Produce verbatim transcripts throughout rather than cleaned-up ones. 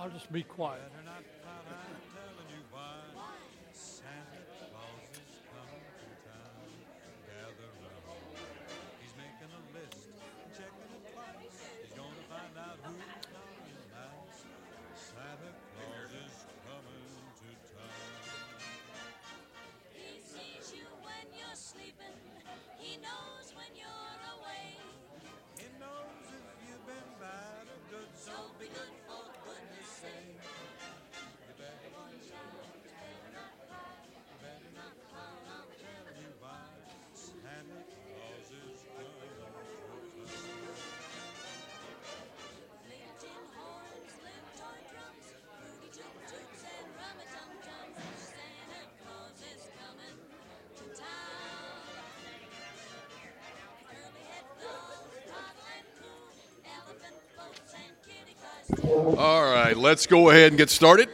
I'll just be quiet. Better not pout, I'm telling you why. Santa Claus is coming to town. Gather round. He's making a list, checking it twice. He's gonna find out who's naughty and nice. Santa Claus is coming to town. He sees you when you're sleeping. He knows when you're away. He knows if you've been bad or good, so So be good for goodness sake. you better watch out. You better not pout, I'm telling you why. Santa Claus is coming to town. Little tin horns, little toy drums, Rudy toot toots and rummy tum tums. Santa Claus is coming to town. Curly head dolls, toddle and cool, elephant boats and kitty cars too. All right, let's go ahead and get started.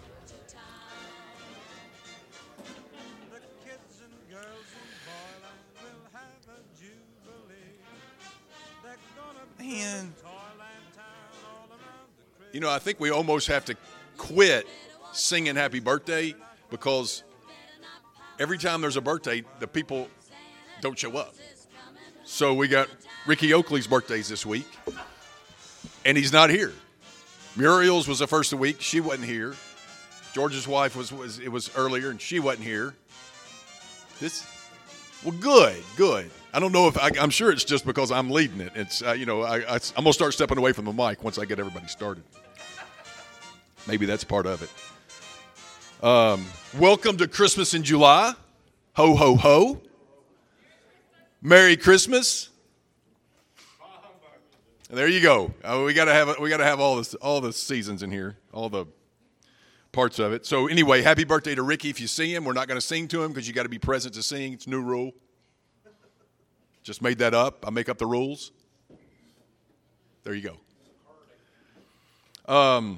The kids and girls in Boyland will have a jubilee. They're gonna Man. build a Toyland town all around the Christmas. You know, I think we almost have to quit singing happy birthday because every time there's a birthday, the people don't show up. So we got Ricky Oakley's birthdays this week, and he's not here. Muriel's was the first of the week. She wasn't here. George's wife was, was it was earlier, and she wasn't here. This, well, good, good. I don't know if I, I'm sure it's just because I'm leading it. It's uh, you know I, I I'm gonna start stepping away from the mic once I get everybody started. Maybe that's part of it. Um, welcome to Christmas in July. Ho ho ho. Merry Christmas. There you go. Uh, we gotta have we gotta have all this all the seasons in here, all the parts of it. So anyway, happy birthday to Ricky. If you see him, we're not going to sing to him because you got to be present to sing. It's a new rule. Just made that up. I make up the rules. There you go. Um,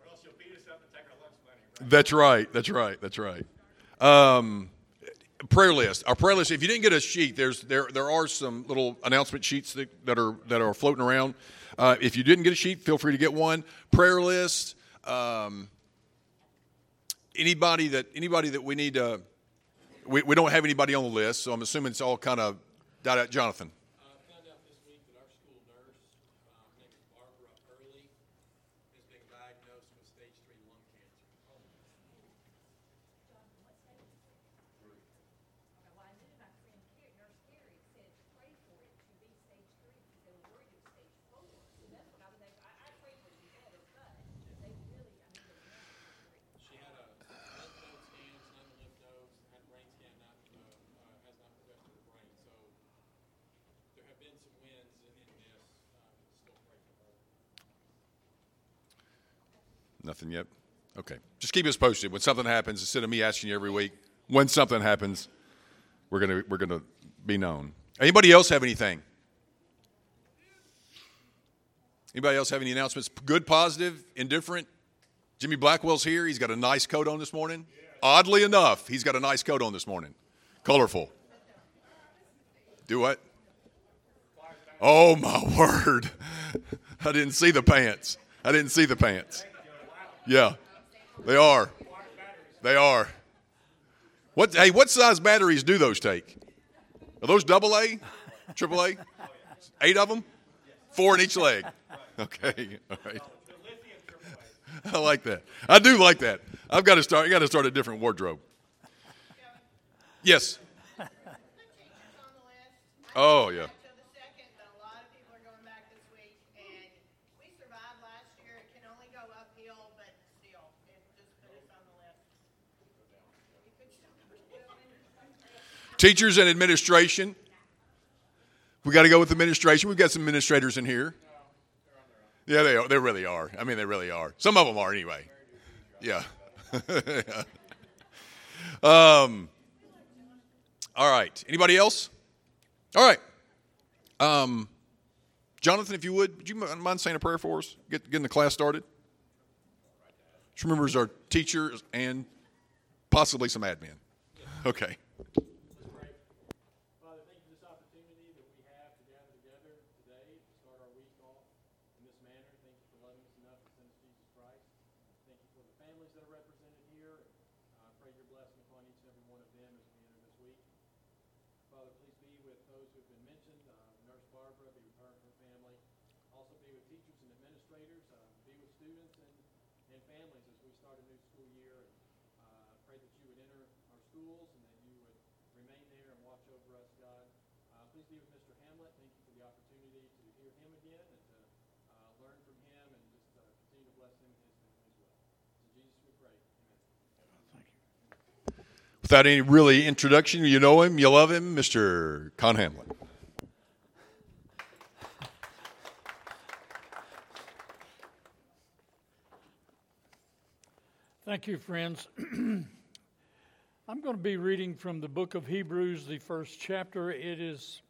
that's right. That's right. That's right. Um, prayer list. Our prayer list. If you didn't get a sheet, there's there there are some little announcement sheets that, that are that are floating around. Uh, if you didn't get a sheet, feel free to get one. Prayer list. Um, anybody that anybody that we need to. We, we don't have anybody on the list, so I'm assuming it's all kind of dot out. Jonathan. I found out this week that our school nurse, uh, named Barbara Early, has been diagnosed with stage three lung cancer. She had a lymph node scan, none of the lymph nodes, had brain scan, not, uh, uh, has not progressed to the brain. So there have been some wins in, in this. Uh, still pray for her. Nothing yet? Okay. Just keep us posted. When something happens, instead of me asking you every week, when something happens, we're gonna we're gonna be known. Anybody else have anything? Anybody else have any announcements? Good, positive, indifferent? Jimmy Blackwell's here. He's got a nice coat on this morning. Oddly enough, he's got a nice coat on this morning. Colorful. Do what? Oh, my word. I didn't see the pants. I didn't see the pants. Yeah, they are. They are. What? Hey, what size batteries do those take? Are those double A, triple A? Eight of them? Four in each leg. Okay, all right. I like that. I do like that. I've got to start. I got to start a different wardrobe. Yes. Oh yeah. Till the second, but a lot of people are going back this week, and we survived last year. It can only go uphill, but still, it just put us on the list. You could still go down. Teachers and administration. We got to go with administration. We've got some administrators in here. Yeah, they are. They really are. I mean, they really are. Some of them are anyway. Yeah. um. All right. Anybody else? All right. Um, Jonathan, if you would, would you mind saying a prayer for us? Get getting the class started. Just remember, as our teachers and possibly some admin. Okay. Father, thank you for this opportunity that we have to gather together today to start our week off in this manner. Thank you for loving us enough to send us Jesus Christ. Father, please be with those who have been mentioned. Uh, Nurse Barbara, be with her and her family. Also be with teachers and administrators. Uh, be with students and, and families as we start a new school year. And uh, pray that you would enter our schools and that you would remain there and watch over us, God. Uh, please be with Mister Hamlet. Thank you for the opportunity to hear him again and to uh, learn from him and just uh, continue to bless him and his family as well. In Jesus we pray. Amen. Without any really introduction, you know him, you love him, Mister Con Hamlet. Thank you, friends. I'm going to be reading from the book of Hebrews, the first chapter. It is,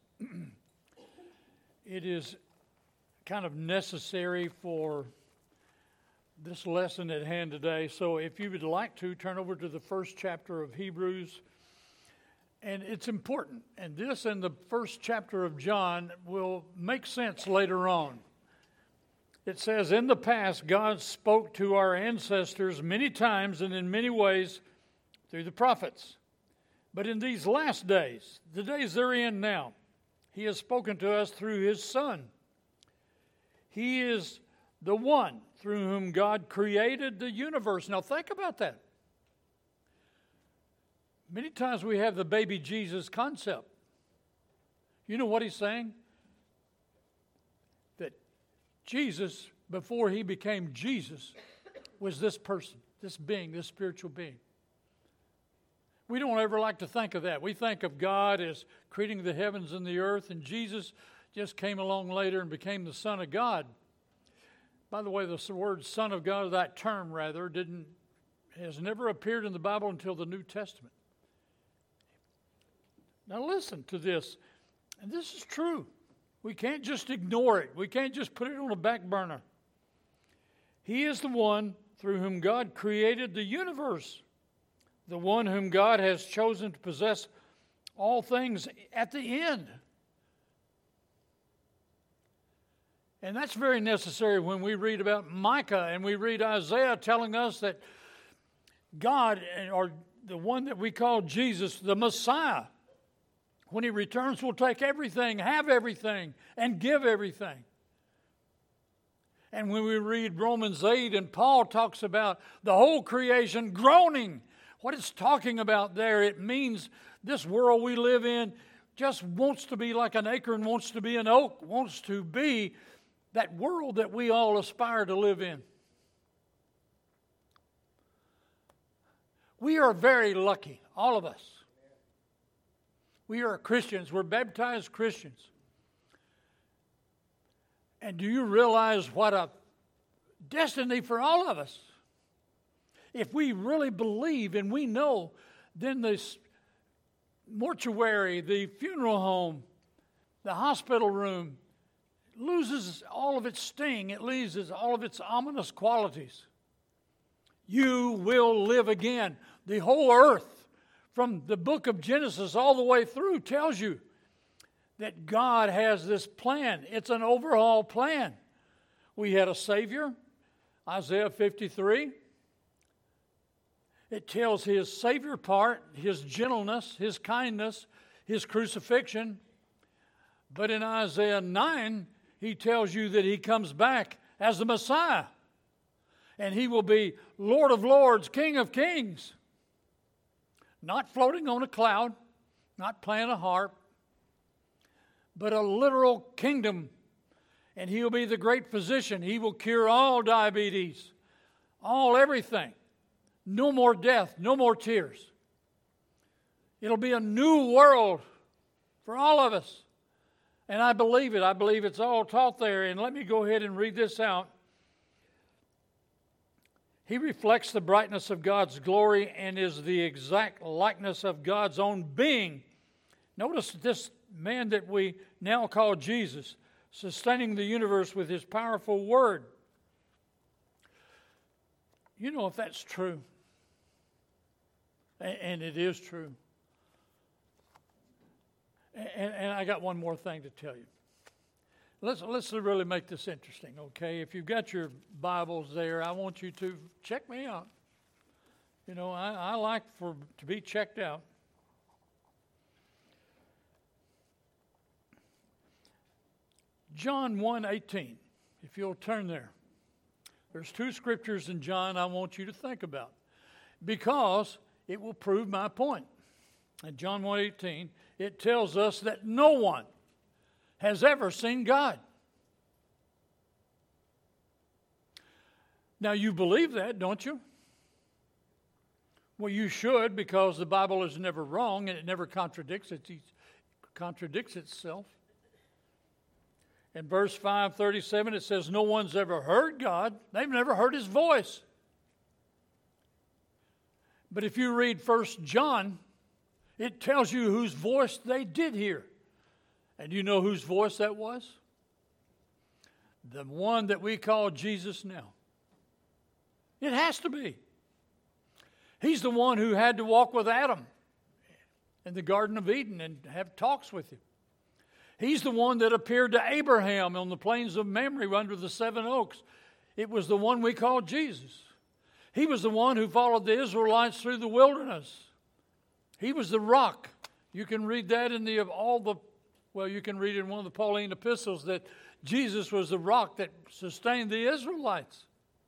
it is kind of necessary for this lesson at hand today. So if you would like to, turn over to the first chapter of Hebrews. And it's important. And this and the first chapter of John will make sense later on. It says, in the past, God spoke to our ancestors many times and in many ways through the prophets. But in these last days, the days they're in now, He has spoken to us through His Son. He is the one through whom God created the universe. Now think about that. Many times we have the baby Jesus concept. You know what He's saying? That Jesus, before He became Jesus, was this person, this being, this spiritual being. We don't ever like to think of that. We think of God as creating the heavens and the earth, and Jesus just came along later and became the Son of God. By the way, the word Son of God, that term rather, didn't has never appeared in the Bible until the New Testament. Now listen to this, and this is true. We can't just ignore it. We can't just put it on a back burner. He is the one through whom God created the universe, the one whom God has chosen to possess all things at the end. And that's very necessary when we read about Micah and we read Isaiah telling us that God, or the one that we call Jesus, the Messiah, when He returns, will take everything, have everything, and give everything. And when we read Romans eight and Paul talks about the whole creation groaning, what it's talking about there, it means this world we live in just wants to be like an acorn, wants to be an oak, wants to be that world that we all aspire to live in. We are very lucky, all of us. We are Christians. We're baptized Christians. And do you realize what a destiny for all of us? If we really believe and we know, then this mortuary, the funeral home, the hospital room loses all of its sting. It loses all of its ominous qualities. You will live again. The whole earth, from the book of Genesis all the way through, tells you that God has this plan. It's an overhaul plan. We had a Savior, Isaiah fifty-three. It tells His Savior part, His gentleness, His kindness, His crucifixion. But in Isaiah nine, He tells you that He comes back as the Messiah. And He will be Lord of Lords, King of Kings. Not floating on a cloud, not playing a harp, but a literal kingdom. And He'll be the great physician. He will cure all diabetes, all everything. No more death, no more tears. It'll be a new world for all of us. And I believe it. I believe it's all taught there. And let me go ahead and read this out. He reflects the brightness of God's glory and is the exact likeness of God's own being. Notice this man that we now call Jesus, sustaining the universe with His powerful word. You know if that's true. And it is true. And, and I got one more thing to tell you. Let's let's really make this interesting, okay? If you've got your Bibles there, I want you to check me out. You know, I, I like for to be checked out. John one eighteen, if you'll turn there. There's two scriptures in John I want you to think about because it will prove my point. In John one eighteen, it tells us that no one has ever seen God. Now, you believe that, don't you? Well, you should, because the Bible is never wrong and it never contradicts it, it contradicts itself. In verse five thirty-seven, it says, no one's ever heard God. They've never heard his voice. But if you read First John, it tells you whose voice they did hear. And you know whose voice that was? The one that we call Jesus now. It has to be. He's the one who had to walk with Adam in the Garden of Eden and have talks with him. He's the one that appeared to Abraham on the plains of Mamre under the seven oaks. It was the one we call Jesus. He was the one who followed the Israelites through the wilderness. He was the rock. You can read that in the of all the, well, you can read in one of the Pauline epistles that Jesus was the rock that sustained the Israelites.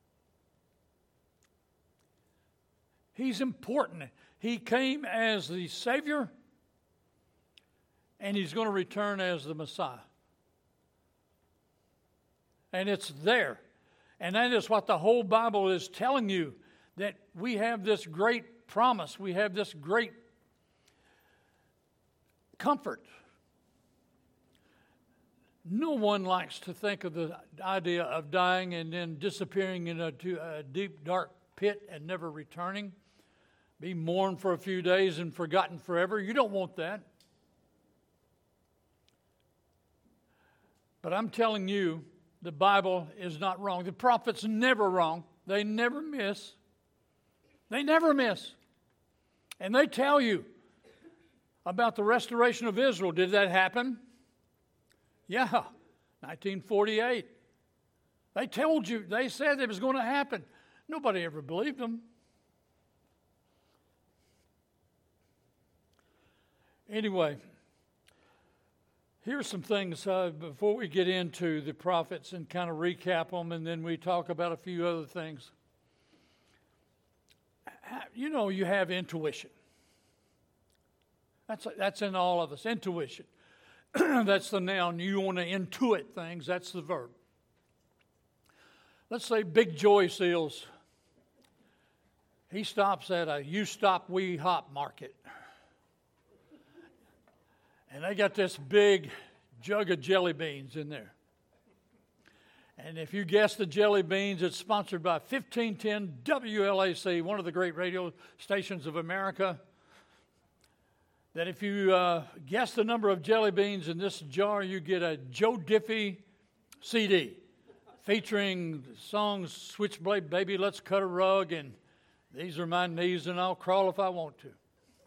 He's important. He came as the Savior, and he's going to return as the Messiah. And it's there. And that is what the whole Bible is telling you, that we have this great promise. We have this great comfort. No one likes to think of the idea of dying and then disappearing in a, to a deep, dark pit and never returning. Be mourned for a few days and forgotten forever. You don't want that. But I'm telling you, the Bible is not wrong. The prophets never wrong. They never miss. They never miss. And they tell you about the restoration of Israel. Did that happen? Yeah, nineteen forty-eight. They told you, they said it was going to happen. Nobody ever believed them. Anyway, here's some things uh, before we get into the prophets and kind of recap them, and then we talk about a few other things. You know, you have intuition. That's that's in all of us, intuition. That's the noun. You want to intuit things. That's the verb. Let's say Big Joy Seals. He stops at a You Stop, We Hop market. And they got this big jug of jelly beans in there. And if you guess the jelly beans, it's sponsored by fifteen ten W L A C, one of the great radio stations of America. That if you uh, guess the number of jelly beans in this jar, you get a Joe Diffie C D featuring songs Switchblade Baby, Let's Cut a Rug, and These Are My Knees and I'll Crawl If I Want to.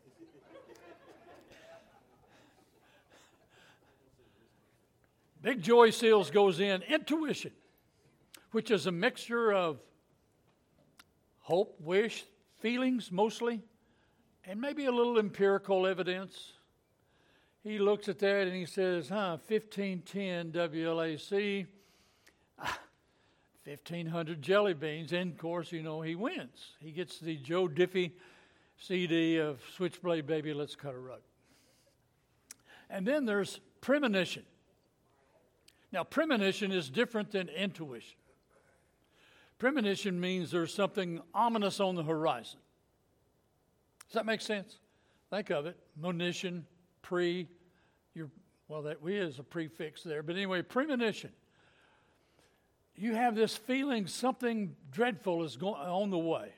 Big Joy Seals goes in intuition, which is a mixture of hope, wish, feelings mostly, and maybe a little empirical evidence. He looks at that and he says, huh, fifteen ten W L A C, fifteen hundred jelly beans. And of course, you know, he wins. He gets the Joe Diffie C D of Switchblade Baby, Let's Cut a Rug. And then there's premonition. Now, premonition is different than intuition. Premonition means there's something ominous on the horizon. Does that make sense? Think of it. Monition, pre, you're, well, that we is a prefix there. But anyway, premonition. You have this feeling something dreadful is going on the way.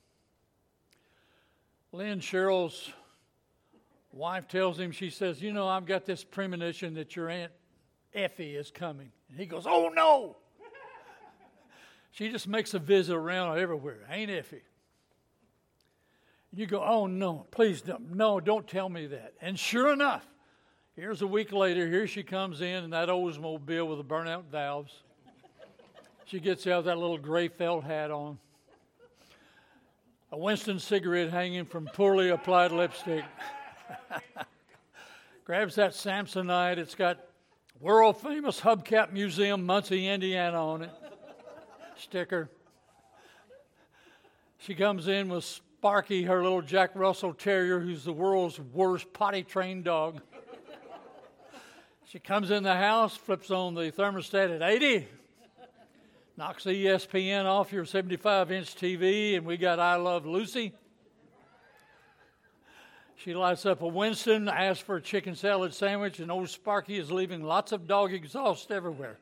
Lynn Sherrill's wife tells him, she says, you know, I've got this premonition that your Aunt Effie is coming. And he goes, oh no. She just makes a visit around everywhere. Ain't Effie. You go, oh no, please don't, no, don't tell me that. And sure enough, here's a week later, here she comes in in that Oldsmobile with the burnout valves. She gets out with that little gray felt hat on. A Winston cigarette hanging from poorly applied lipstick. Grabs that Samsonite. It's got World famous Hubcap Museum, Muncie, Indiana on it. Sticker. She comes in with Sparky, her little Jack Russell Terrier, who's the world's worst potty trained dog. She comes in the house, flips on the thermostat at eighty, knocks E S P N off your seventy-five inch T V, and we got I Love Lucy. She lights up a Winston, asks for a chicken salad sandwich, and old Sparky is leaving lots of dog exhaust everywhere.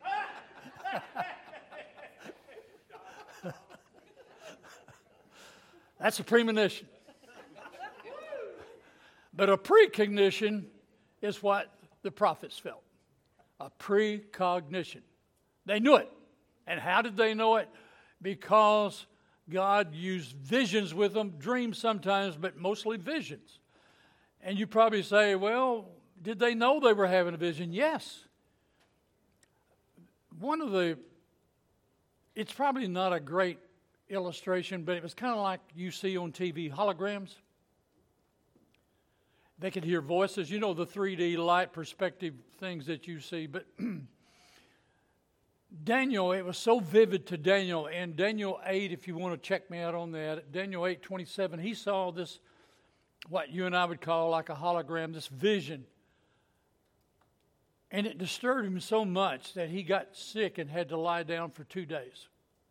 That's a premonition. But a precognition is what the prophets felt. A precognition. They knew it. And how did they know it? Because God used visions with them, dreams sometimes, but mostly visions. And you probably say, well, did they know they were having a vision? Yes. One of the, it's probably not a great illustration, but it was kind of like you see on T V holograms. They could hear voices, you know, the three D light perspective things that you see. But Daniel, it was so vivid to Daniel. And Daniel eight, if you want to check me out on that, Daniel eight twenty-seven, he saw this, what you and I would call like a hologram, this vision. And it disturbed him so much that he got sick and had to lie down for two days.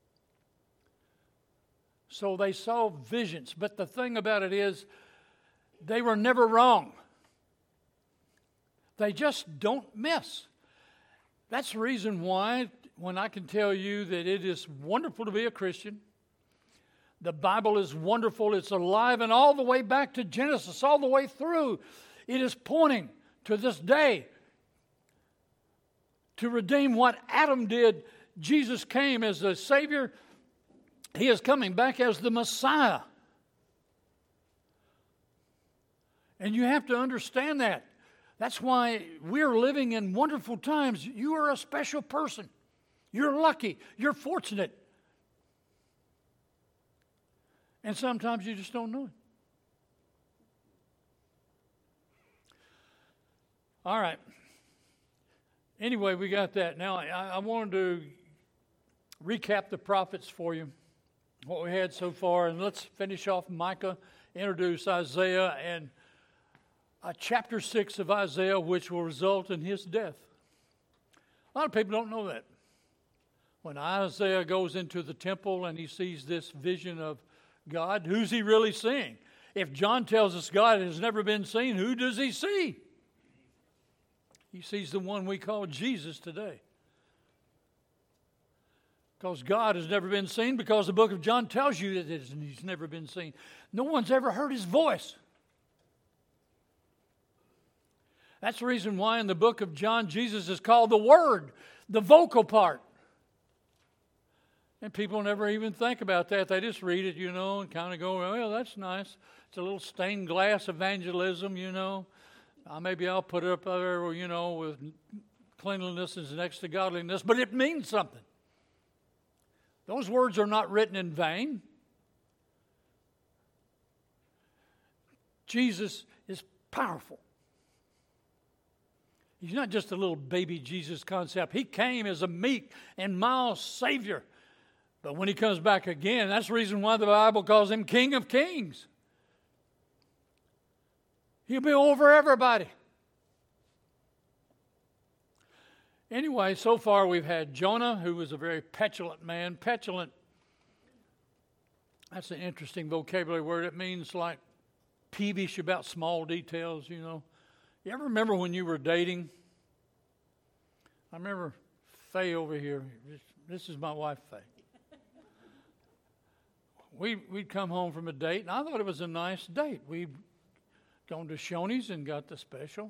So they saw visions. But the thing about it is, they were never wrong. They just don't miss. That's the reason why, when I can tell you that it is wonderful to be a Christian, the Bible is wonderful, it's alive, and all the way back to Genesis, all the way through, it is pointing to this day to redeem what Adam did. Jesus came as the Savior. He is coming back as the Messiah. And you have to understand that. That's why we're living in wonderful times. You are a special person. You're lucky. You're fortunate. And sometimes you just don't know it. All right. Anyway, we got that. Now, I, I wanted to recap the prophets for you, what we had so far. And let's finish off Micah, introduce Isaiah, and uh, chapter six of Isaiah, which will result in his death. A lot of people don't know that. When Isaiah goes into the temple and he sees this vision of God, who's he really seeing? If John tells us God has never been seen, who does he see? He sees the one we call Jesus today. Because God has never been seen, because the book of John tells you that he's never been seen. No one's ever heard his voice. That's the reason why in the book of John, Jesus is called the Word, the vocal part. And people never even think about that. They just read it, you know, and kind of go, well, that's nice. It's a little stained glass evangelism, you know. Uh, maybe I'll put it up there, you know, with cleanliness is next to godliness. But it means something. Those words are not written in vain. Jesus is powerful. He's not just a little baby Jesus concept. He came as a meek and mild Savior. But when he comes back again, that's the reason why the Bible calls him King of Kings. He'll be over everybody. Anyway, so far we've had Jonah, who was a very petulant man. Petulant, that's an interesting vocabulary word. It means like peevish about small details, you know. You ever remember when you were dating? I remember Faye over here. This, this is my wife, Faye. We, we'd come home from a date, and I thought it was a nice date. We'd gone to Shoney's and got the special.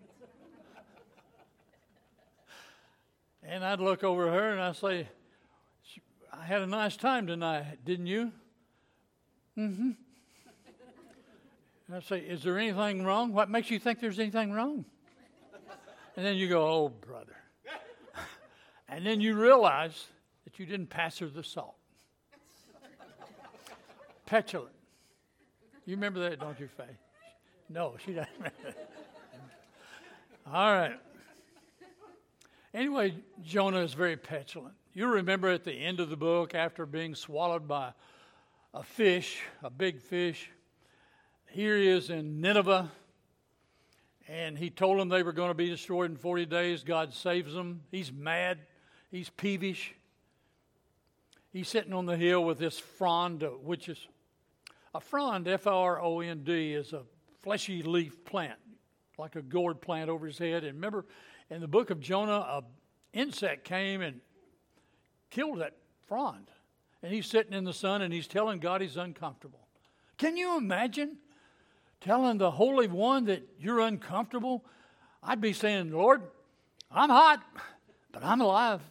And I'd look over at her and I'd say, I had a nice time tonight, didn't you? Mm-hmm. And I'd say, is there anything wrong? What makes you think there's anything wrong? And then you go, oh, brother. And then you realize that you didn't pass her the salt. Petulant. You remember that, don't you, Faye? No, she doesn't remember that. All right. Anyway, Jonah is very petulant. You remember at the end of the book, after being swallowed by a fish, a big fish, here he is in Nineveh, and he told them they were going to be destroyed in forty days. God saves them. He's mad. He's peevish. He's sitting on the hill with this frond, uh, which is a frond, F R O N D, is a fleshy leaf plant, like a gourd plant over his head. And remember, in the book of Jonah, an insect came and killed that frond. And he's sitting in the sun and he's telling God he's uncomfortable. Can you imagine telling the Holy One that you're uncomfortable? I'd be saying, Lord, I'm hot, but I'm alive.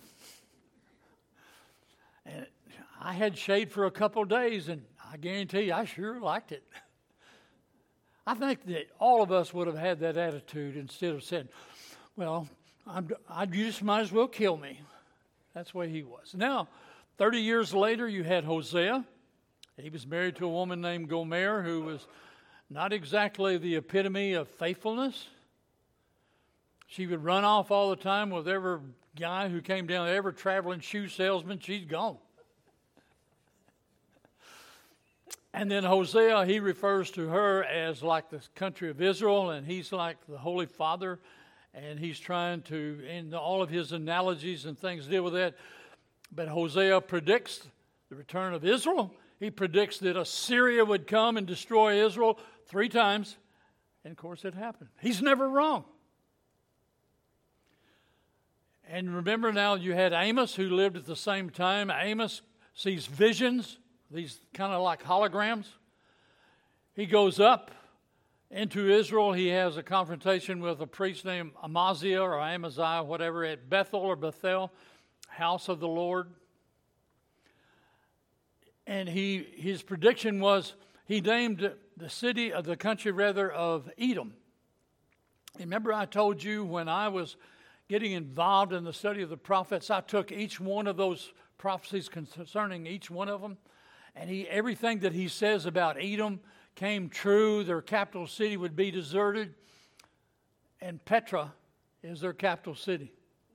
And I had shade for a couple of days, and I guarantee you I sure liked it. I think that all of us would have had that attitude instead of saying, well, I'm, I, you just might as well kill me. That's the way he was. Now, thirty years later, you had Hosea. He was married to a woman named Gomer, who was not exactly the epitome of faithfulness. She would run off all the time with every guy who came down, every traveling shoe salesman, she's gone. And then Hosea, he refers to her as like the country of Israel, and he's like the Holy Father, and he's trying to, in all of his analogies and things, deal with that. But Hosea predicts the return of Israel. He predicts that Assyria would come and destroy Israel three times, and of course it happened. He's never wrong. And remember now, you had Amos, who lived at the same time. Amos sees visions, these kind of like holograms. He goes up into Israel. He has a confrontation with a priest named Amaziah or Amaziah, whatever, at Bethel or Bethel, house of the Lord. And he his prediction was, he named the city, of the country rather, of Edom. Remember I told you when I was getting involved in the study of the prophets, I took each one of those prophecies concerning each one of them, and he everything that he says about Edom came true. Their capital city would be deserted, and Petra is their capital city.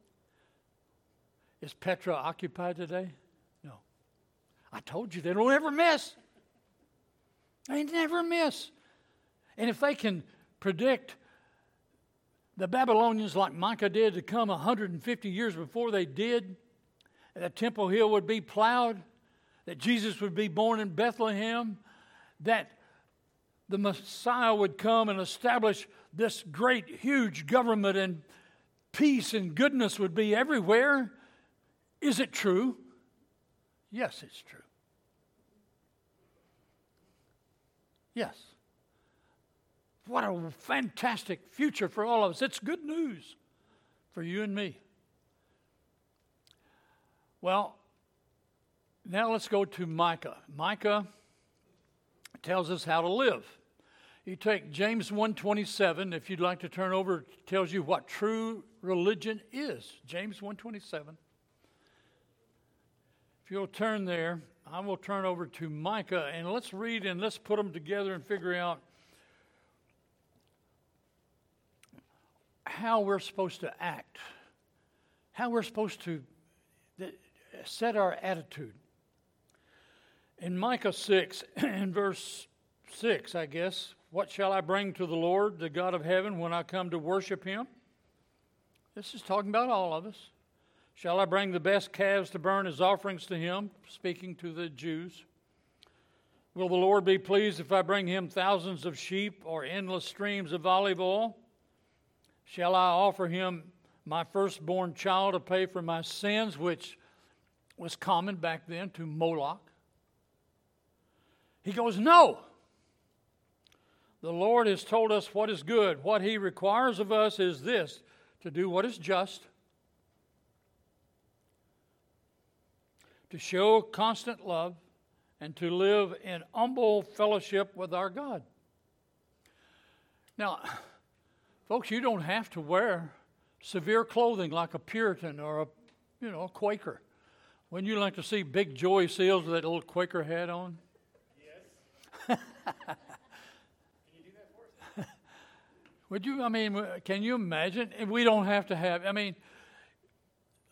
Is Petra occupied today? No. I told you, they don't ever miss. They never miss. And if they can predict the Babylonians, like Micah did, to come one hundred fifty years before they did, that Temple Hill would be plowed, that Jesus would be born in Bethlehem, that the Messiah would come and establish this great, huge government, and peace and goodness would be everywhere. Is it true? Yes, it's true. Yes. What a fantastic future for all of us. It's good news for you and me. Well, now let's go to Micah. Micah tells us how to live. You take James one twenty-seven, if you'd like to turn over, it tells you what true religion is. James one twenty-seven. If you'll turn there, I will turn over to Micah, and let's read and let's put them together and figure out how we're supposed to act, how we're supposed to set our attitude. In Micah six, in verse six, I guess, what shall I bring to the Lord, the God of heaven, when I come to worship him? This is talking about all of us. Shall I bring the best calves to burn as offerings to him? Speaking to the Jews. Will the Lord be pleased if I bring him thousands of sheep or endless streams of olive oil? Shall I offer him my firstborn child to pay for my sins, which was common back then to Moloch? He goes, no. The Lord has told us what is good. What he requires of us is this, to do what is just, to show constant love, and to live in humble fellowship with our God. Now, folks, you don't have to wear severe clothing like a Puritan or a, you know, a Quaker. Wouldn't you like to see Big Joy Seals with that little Quaker hat on? Yes. Can you do that for us? Would you, I mean, can you imagine? We don't have to have, I mean,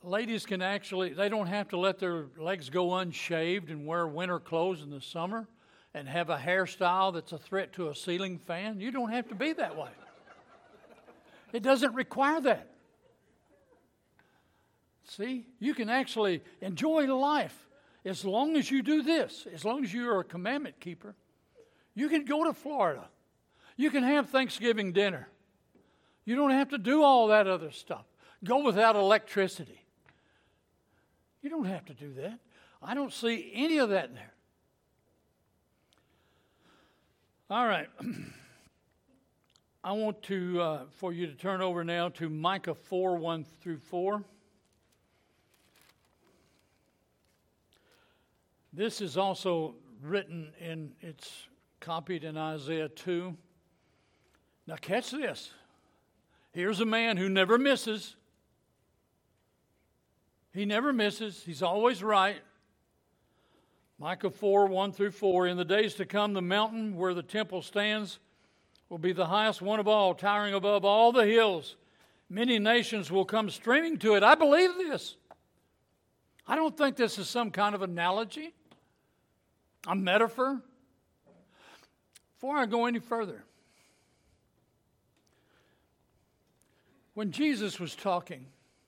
ladies can actually, they don't have to let their legs go unshaved and wear winter clothes in the summer and have a hairstyle that's a threat to a ceiling fan. You don't have to be that way. It doesn't require that. See, you can actually enjoy life as long as you do this, as long as you're a commandment keeper. You can go to Florida. You can have Thanksgiving dinner. You don't have to do all that other stuff. Go without electricity. You don't have to do that. I don't see any of that in there. All right. I want to uh, for you to turn over now to Micah four, one through four. This is also written in, it's copied in Isaiah two. Now catch this. Here's a man who never misses. He never misses. He's always right. Micah four, one through four. In the days to come, the mountain where the temple stands will be the highest one of all, towering above all the hills. Many nations will come streaming to it. I believe this. I don't think this is some kind of analogy, a metaphor. Before I go any further, when Jesus was talking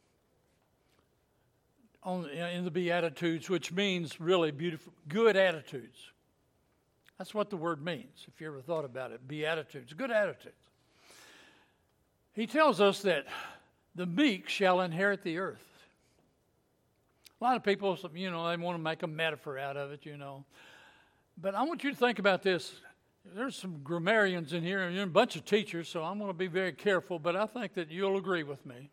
on, in the Beatitudes, which means really beautiful, good attitudes. That's what the word means, if you ever thought about it. Beatitudes, good attitudes. He tells us that the meek shall inherit the earth. A lot of people, you know, they want to make a metaphor out of it, you know. But I want you to think about this. There's some grammarians in here and a bunch of teachers, so I'm going to be very careful, but I think that you'll agree with me.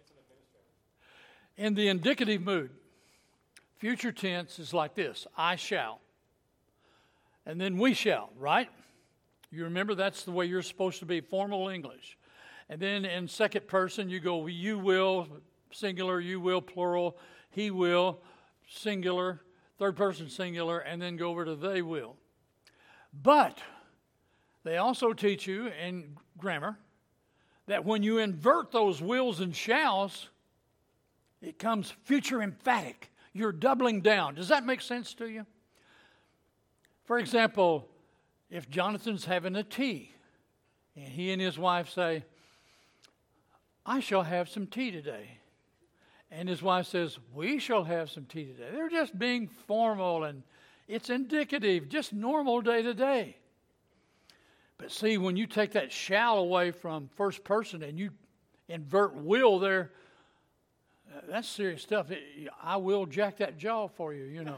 In the indicative mood, future tense is like this: I shall. And then we shall, right? You remember that's the way you're supposed to be, formal English. And then in second person, you go you will, singular, you will, plural, he will, singular, third person singular, and then go over to they will. But they also teach you in grammar that when you invert those wills and shalls, it comes future emphatic. You're doubling down. Does that make sense to you? For example, if Jonathan's having a tea, and he and his wife say, I shall have some tea today. And his wife says, we shall have some tea today. They're just being formal, and it's indicative, just normal day to day. But see, when you take that shall away from first person and you invert will there, that's serious stuff. I will jack that jaw for you, you know.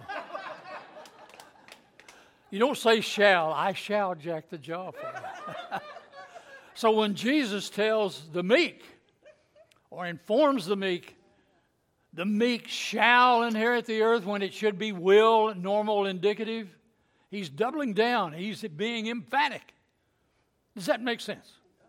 You don't say shall, I shall jack the jaw for you. So when Jesus tells the meek, or informs the meek, the meek shall inherit the earth when it should be will, normal, indicative, he's doubling down. He's being emphatic. Does that make sense?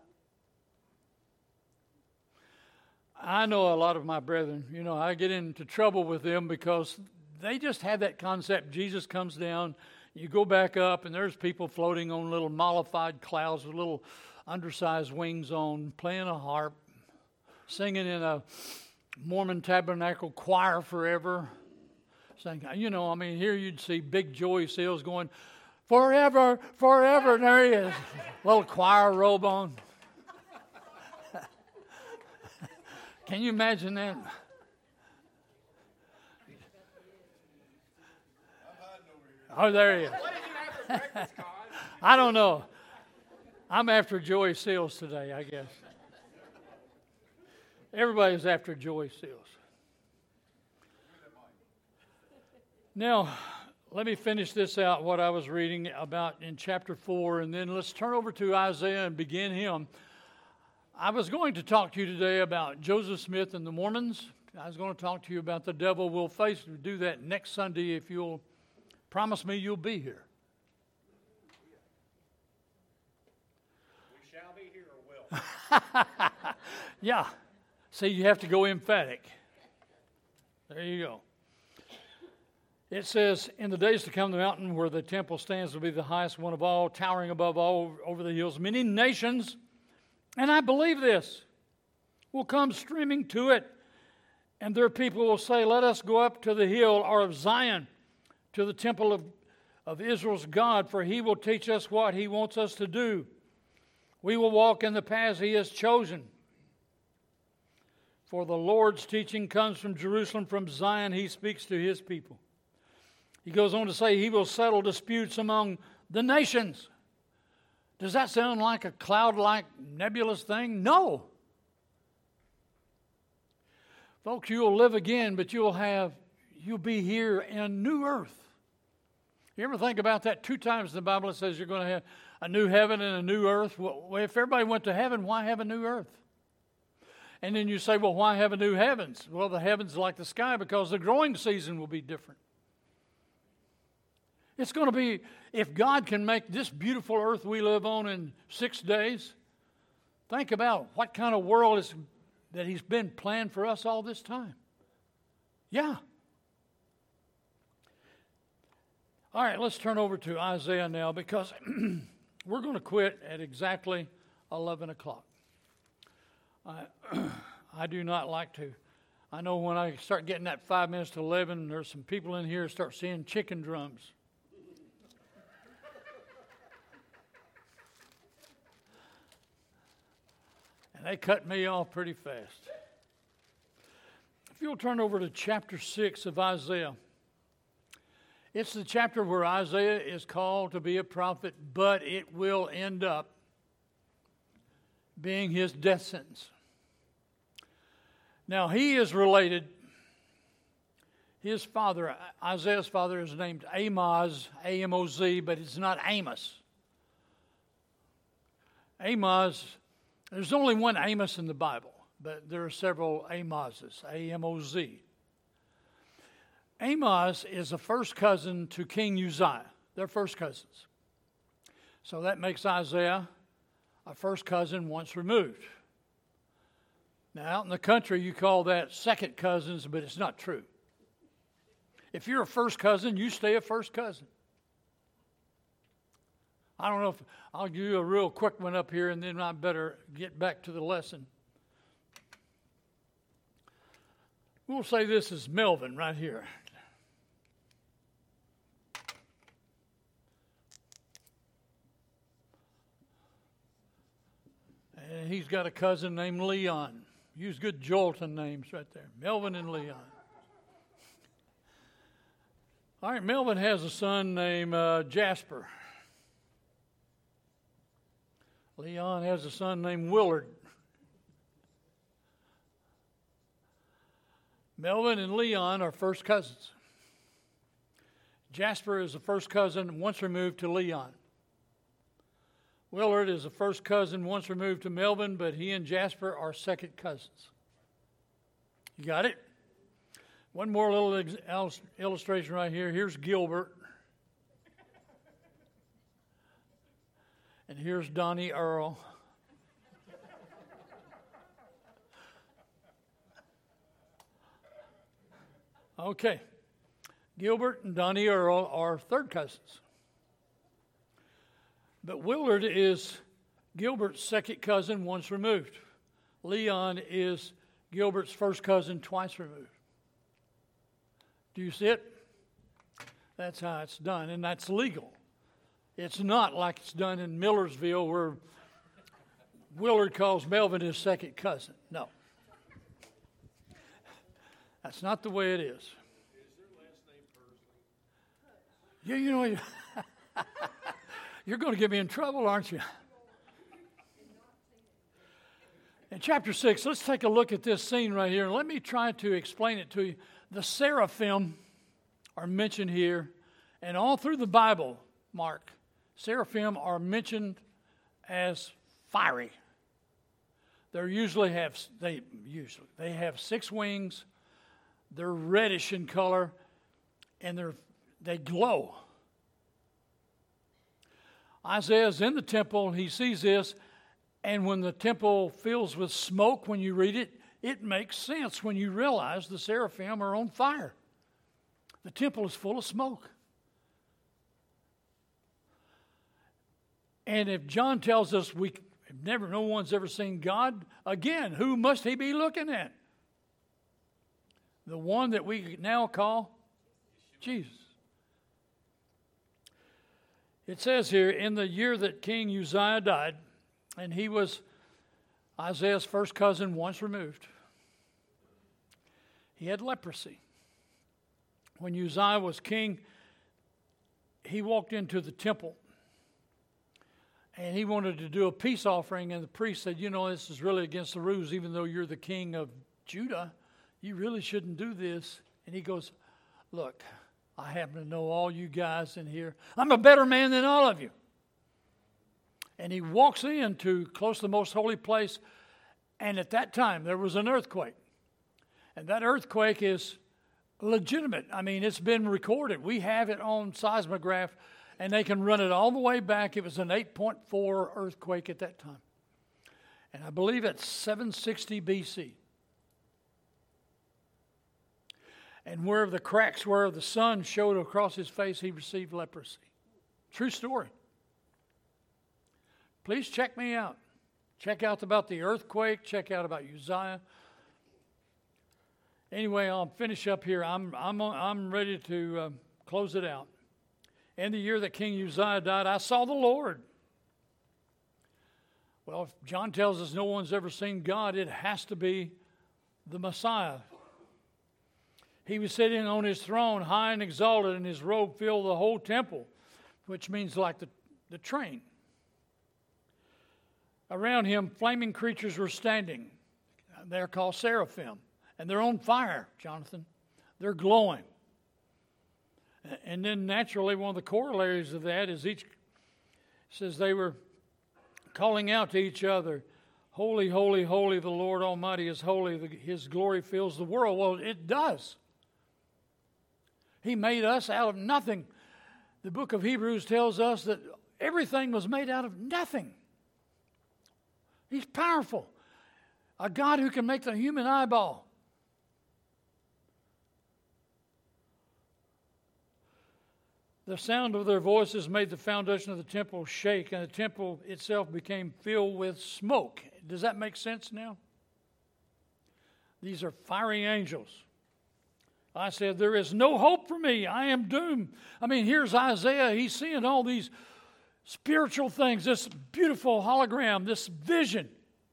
I know a lot of my brethren, you know, I get into trouble with them because they just have that concept. Jesus comes down, you go back up, and there's people floating on little mollified clouds with little undersized wings on, playing a harp, singing in a Mormon Tabernacle choir forever. Saying, you know, I mean, here you'd see Big Joey Seals going, forever, forever, and there he is, little choir robe on. Can you imagine that? Oh, there he is. I don't know. I'm after Joey Seals today, I guess. Everybody's after Joey Seals. Now, let me finish this out, what I was reading about in chapter four, and then let's turn over to Isaiah and begin him. I was going to talk to you today about Joseph Smith and the Mormons. I was going to talk to you about the devil will face. We'll do that next Sunday if you'll promise me you'll be here. We shall be here or will. Yeah. See, you have to go emphatic. There you go. It says, in the days to come, the mountain where the temple stands will be the highest one of all, towering above all over the hills. Many nations, and I believe this, will come streaming to it. And their people will say, let us go up to the hill or of Zion, to the temple of, of Israel's God, for he will teach us what he wants us to do. We will walk in the paths he has chosen. For the Lord's teaching comes from Jerusalem, from Zion he speaks to his people. He goes on to say he will settle disputes among the nations. Does that sound like a cloud-like nebulous thing? No. Folks, you'll live again, but you'll have, you'll be here in new earth. You ever think about that? Two times in the Bible it says you're going to have a new heaven and a new earth. Well, if everybody went to heaven, why have a new earth? And then you say, well, why have a new heavens? Well, the heavens are like the sky because the growing season will be different. It's going to be, if God can make this beautiful earth we live on in six days, think about what kind of world is that he's been planned for us all this time. Yeah. All right, let's turn over to Isaiah now because we're going to quit at exactly eleven o'clock. I, I do not like to. I know when I start getting that five minutes to eleven, there's some people in here who start seeing chicken drums. And they cut me off pretty fast. If you'll turn over to chapter six of Isaiah. It's the chapter where Isaiah is called to be a prophet, but it will end up being his death sentence. Now, he is related, his father, Isaiah's father is named Amoz, A M O Z, but it's not Amos. Amoz, there's only one Amos in the Bible, but there are several Amozes, A M O Z. Amoz is a first cousin to King Uzziah. They're first cousins. So that makes Isaiah a first cousin once removed. Now, out in the country, you call that second cousins, but it's not true. If you're a first cousin, you stay a first cousin. I don't know if I'll give you a real quick one up here, and then I better get back to the lesson. We'll say this is Melvin right here. And he's got a cousin named Leon. Use good Jolton names right there. Melvin and Leon. All right, Melvin has a son named uh, Jasper. Leon has a son named Willard. Melvin and Leon are first cousins. Jasper is the first cousin once removed to Leon. Willard is the first cousin once removed to Melvin, but he and Jasper are second cousins. You got it? One more little ex- illustration right here. Here's Gilbert. And here's Donnie Earl. Okay. Gilbert and Donnie Earl are third cousins. But Willard is Gilbert's second cousin once removed. Leon is Gilbert's first cousin twice removed. Do you see it? That's how it's done, and that's legal. It's not like it's done in Millersville where Willard calls Melvin his second cousin. No. That's not the way it is. Is their last name Pursley? Yeah, you know, you're going to get me in trouble, aren't you? In chapter six, let's take a look at this scene right here. Let me try to explain it to you. The seraphim are mentioned here, and all through the Bible, Mark, seraphim are mentioned as fiery. They usually have they usually they have six wings. They're reddish in color, and they're they glow. Isaiah's in the temple, and he sees this, and when the temple fills with smoke, when you read it, it makes sense when you realize the seraphim are on fire. The temple is full of smoke. And if John tells us we never, no one's ever seen God, again, who must he be looking at? the one that we now call Jesus. It says here, in the year that King Uzziah died, and he was Isaiah's first cousin once removed, he had leprosy. When Uzziah was king, he walked into the temple and he wanted to do a peace offering, and the priest said, you know, this is really against the rules. Even though you're the king of Judah, you really shouldn't do this. And he goes, look, I happen to know all you guys in here. I'm a better man than all of you. And he walks into close to the most holy place, and at that time there was an earthquake. And that earthquake is legitimate. I mean, it's been recorded. We have it on seismograph, and they can run it all the way back. It was an eight point four earthquake at that time. And I believe it's seven sixty B C. And where the cracks where the sun showed across his face, he received leprosy. True story. Please check me out. Check out about the earthquake. Check out about Uzziah. Anyway, I'll finish up here. I'm I'm I'm ready to uh, close it out. In the year that King Uzziah died, I saw the Lord. Well, if John tells us no one's ever seen God, it has to be the Messiah. He was sitting on his throne, high and exalted, and his robe filled the whole temple, which means like the, the train. Around him, flaming creatures were standing. They're called seraphim. And they're on fire, Jonathan. They're glowing. And then naturally, one of the corollaries of that is each says they were calling out to each other, holy, holy, holy, the Lord Almighty is holy. His glory fills the world. Well, it does. He made us out of nothing. The book of Hebrews tells us that everything was made out of nothing. He's powerful. A God who can make the human eyeball. The sound of their voices made the foundation of the temple shake, and the temple itself became filled with smoke. Does that make sense now? These are fiery angels. I said, there is no hope for me. I am doomed. I mean, here's Isaiah. He's seeing all these spiritual things, this beautiful hologram, this vision.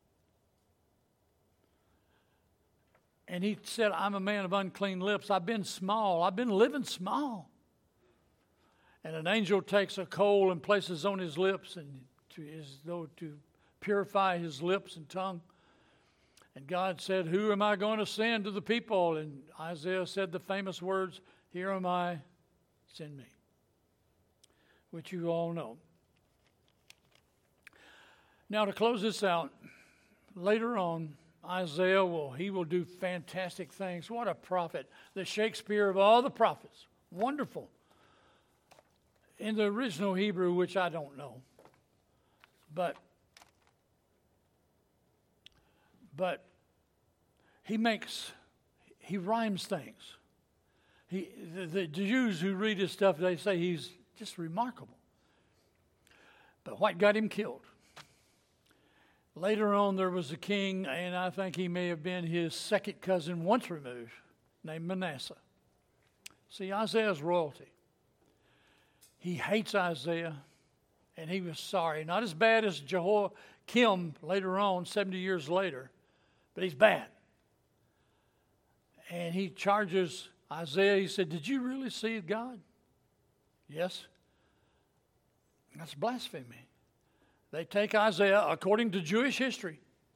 And he said, I'm a man of unclean lips. I've been small. I've been living small. And an angel takes a coal and places on his lips, and to, as though to purify his lips and tongue. And God said, who am I going to send to the people? And Isaiah said the famous words, here am I, send me. Which you all know. Now to close this out, later on, Isaiah will, he will do fantastic things. What a prophet. The Shakespeare of all the prophets. Wonderful. In the original Hebrew, which I don't know, but but he makes he rhymes things. He the, the Jews who read his stuff, they say he's just remarkable. But what got him killed? Later on, there was a king, and I think he may have been his second cousin once removed, named Manasseh. See, Isaiah's royalty. He hates Isaiah, and he was sorry. Not as bad as Jehoiakim later on, seventy years later, but he's bad. And he charges Isaiah. He said, did you really see God? Yes. That's blasphemy. They take Isaiah, according to Jewish history.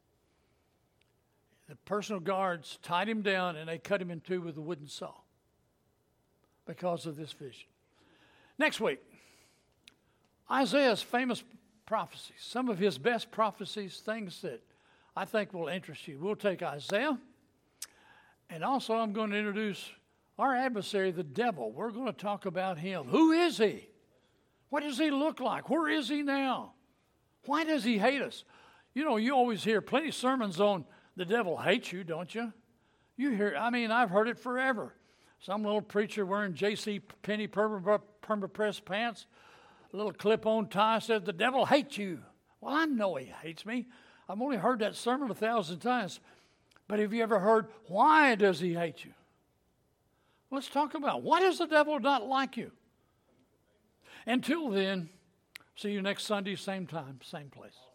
The personal guards tied him down, and they cut him in two with a wooden saw because of this vision. Next week, Isaiah's famous prophecies, some of his best prophecies, things that I think will interest you. We'll take Isaiah, and also I'm going to introduce our adversary, the devil. We're going to talk about him. Who is he? What does he look like? Where is he now? Why does he hate us? You know, you always hear plenty of sermons on the devil hates you, don't you? You hear, I mean, I've heard it forever. Some little preacher wearing J C. Penney perma, perma press pants, a little clip-on tie, said, the devil hates you. Well, I know he hates me. I've only heard that sermon a thousand times. But have you ever heard, why does he hate you? Let's talk about why does the devil not like you? Until then, see you next Sunday, same time, same place.